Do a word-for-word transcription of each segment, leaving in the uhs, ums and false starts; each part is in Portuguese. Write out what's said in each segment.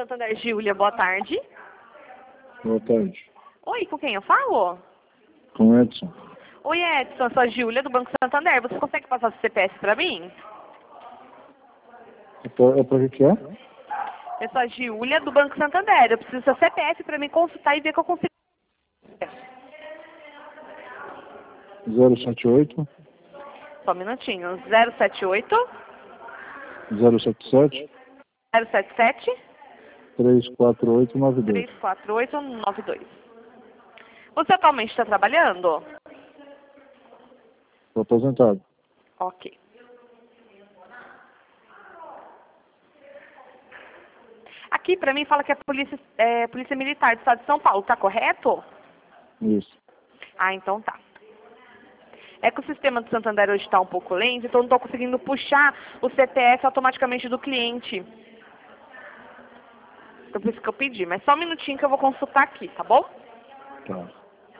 Santander, Júlia, boa tarde. Boa tarde. Oi, com quem eu falo? Com o Edson. Oi, Edson, eu sou a Júlia do Banco Santander. Você consegue passar o C P F para mim? É para, é para que é? Eu sou a Júlia do Banco Santander. Eu preciso do seu C P F para me consultar e ver que eu consigo. zero sete oito, Só um minutinho. zero sete oito, zero sete sete, zero sete sete, três quatro oito nove dois. três quatro oito nove dois. Você atualmente está trabalhando? Estou aposentado. Ok. Aqui para mim fala que é polícia, é polícia Militar do Estado de São Paulo, tá correto? Isso. Ah, então tá. É que o sistema do Santander hoje está um pouco lento, então não estou conseguindo puxar o C P F automaticamente do cliente. Então por isso que eu pedi, mas só um minutinho que eu vou consultar aqui, tá bom? Tá.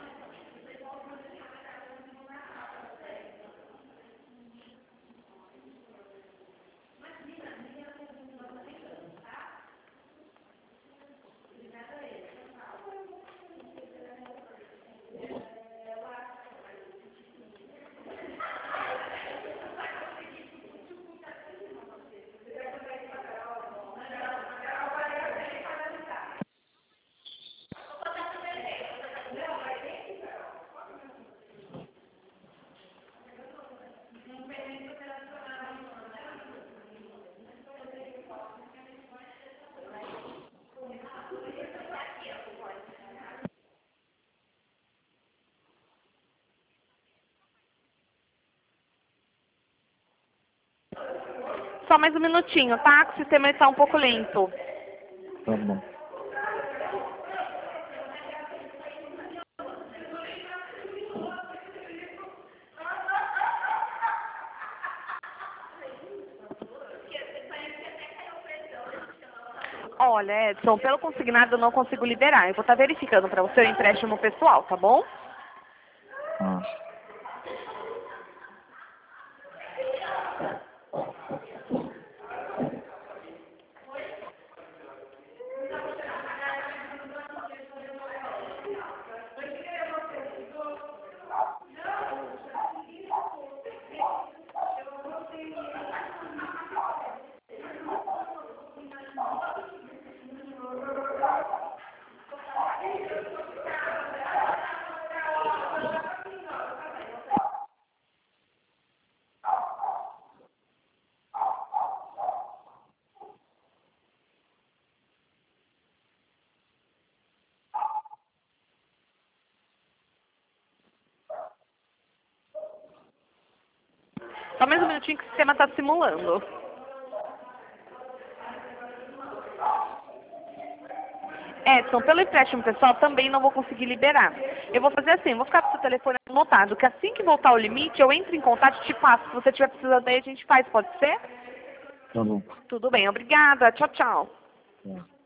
Só mais um minutinho, tá? Que o sistema está um pouco lento. Tá bom. Olha, Edson, pelo consignado eu não consigo liberar. Eu vou estar verificando para você o empréstimo pessoal, tá bom? Ah. Só mais um minutinho que o sistema está simulando. Edson, pelo empréstimo pessoal também não vou conseguir liberar. Eu vou fazer assim, vou ficar com o seu telefone anotado, que assim que voltar ao limite, eu entro em contato e te passo. Se você tiver precisando aí, a gente faz, pode ser? Tá bom. Tudo bem, obrigada. Tchau, tchau. Tá.